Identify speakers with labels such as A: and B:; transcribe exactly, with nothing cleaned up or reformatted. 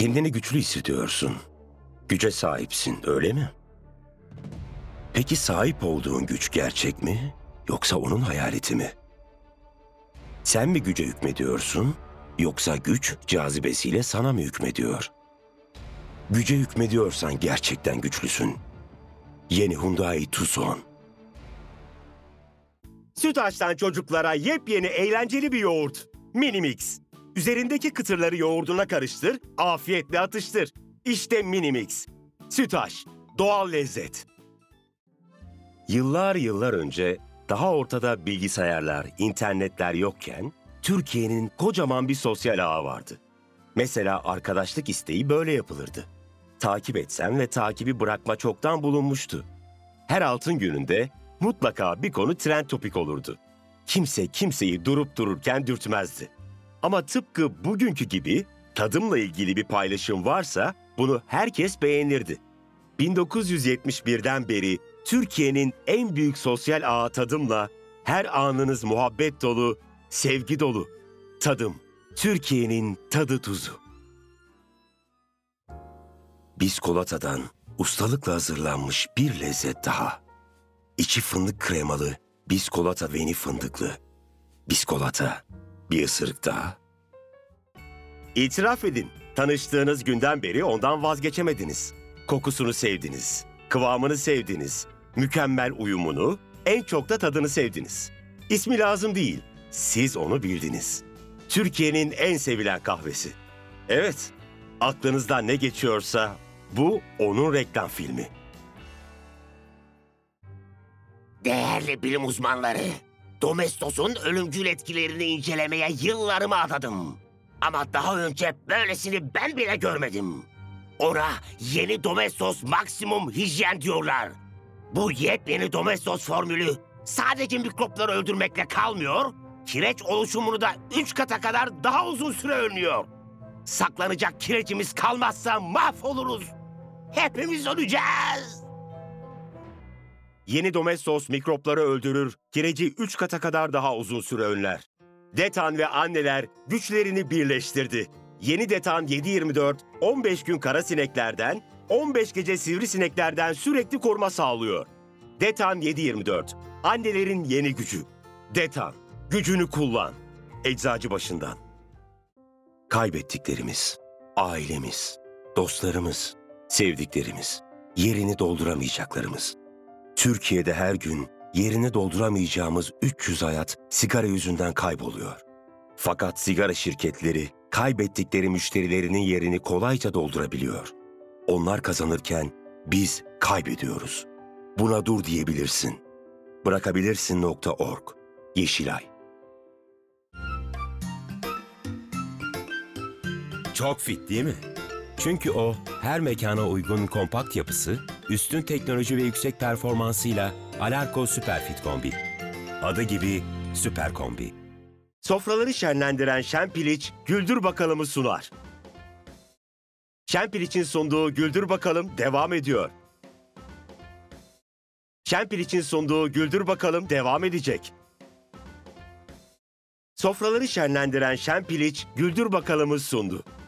A: Kendini güçlü hissediyorsun. Güce sahipsin, öyle mi? Peki sahip olduğun güç gerçek mi, yoksa onun hayaleti mi? Sen mi güce hükmediyorsun, yoksa güç cazibesiyle sana mı hükmediyor? Güce hükmediyorsan gerçekten güçlüsün. Yeni Hyundai Tucson.
B: Sütaş'tan çocuklara yepyeni eğlenceli bir yoğurt. Minimix. Üzerindeki kıtırları yoğurduna karıştır, afiyetle atıştır. İşte Minimix. Sütaş, doğal lezzet. Yıllar yıllar önce daha ortada bilgisayarlar, internetler yokken Türkiye'nin kocaman bir sosyal ağı vardı. Mesela arkadaşlık isteği böyle yapılırdı. Takip etsem ve takibi bırakma çoktan bulunmuştu. Her altın gününde mutlaka bir konu trend topik olurdu. Kimse kimseyi durup dururken dürtmezdi. Ama tıpkı bugünkü gibi tadımla ilgili bir paylaşım varsa bunu herkes beğenirdi. bin dokuz yüz yetmiş birden beri Türkiye'nin en büyük sosyal ağı Tadım'la her anınız muhabbet dolu, sevgi dolu. Tadım, Türkiye'nin tadı tuzu. Biskolatadan ustalıkla hazırlanmış bir lezzet daha. İçi fındık kremalı, biskolata veni fındıklı. Biskolata, bir ısırık daha. İtiraf edin, tanıştığınız günden beri ondan vazgeçemediniz. Kokusunu sevdiniz, kıvamını sevdiniz, mükemmel uyumunu, en çok da tadını sevdiniz. İsmi lazım değil, siz onu bildiniz. Türkiye'nin en sevilen kahvesi. Evet, aklınızdan ne geçiyorsa bu onun reklam filmi.
C: Değerli bilim uzmanları, Domestos'un ölümcül etkilerini incelemeye yıllarımı adadım. Ama daha önce böylesini ben bile görmedim. Ona yeni Domestos Maximum Hijyen diyorlar. Bu yepyeni Domestos formülü sadece mikropları öldürmekle kalmıyor, kireç oluşumunu da üç kata kadar daha uzun süre önlüyor. Saklanacak kirecimiz kalmazsa mahvoluruz. Hepimiz öleceğiz.
B: Yeni Domestos mikropları öldürür, kireci üç kata kadar daha uzun süre önler. Detan ve anneler güçlerini birleştirdi. Yeni Detan yedi yirmi dört, on beş gün kara sineklerden, on beş gece sivrisineklerden sürekli koruma sağlıyor. Detan yedi yirmi dört, annelerin yeni gücü. Detan, gücünü kullan. Eczacıbaşı'ndan.
A: Kaybettiklerimiz, ailemiz, dostlarımız, sevdiklerimiz, yerini dolduramayacaklarımız. Türkiye'de her gün yerini dolduramayacağımız üç yüz hayat sigara yüzünden kayboluyor. Fakat sigara şirketleri kaybettikleri müşterilerinin yerini kolayca doldurabiliyor. Onlar kazanırken biz kaybediyoruz. Buna dur diyebilirsin. Bırakabilirsin nokta org. Yeşilay.
D: Çok fit değil mi? Çünkü o her mekana uygun kompakt yapısı, üstün teknoloji ve yüksek performansıyla Alarko Süper Fit Kombi. Adı gibi Süper Kombi.
B: Sofraları şenlendiren Şenpiliç, Güldür Bakalım'ı sunar. Şenpiliç'in sunduğu Güldür Bakalım devam ediyor. Şenpiliç'in sunduğu Güldür Bakalım devam edecek. Sofraları şenlendiren Şenpiliç, Güldür Bakalım'ı sundu.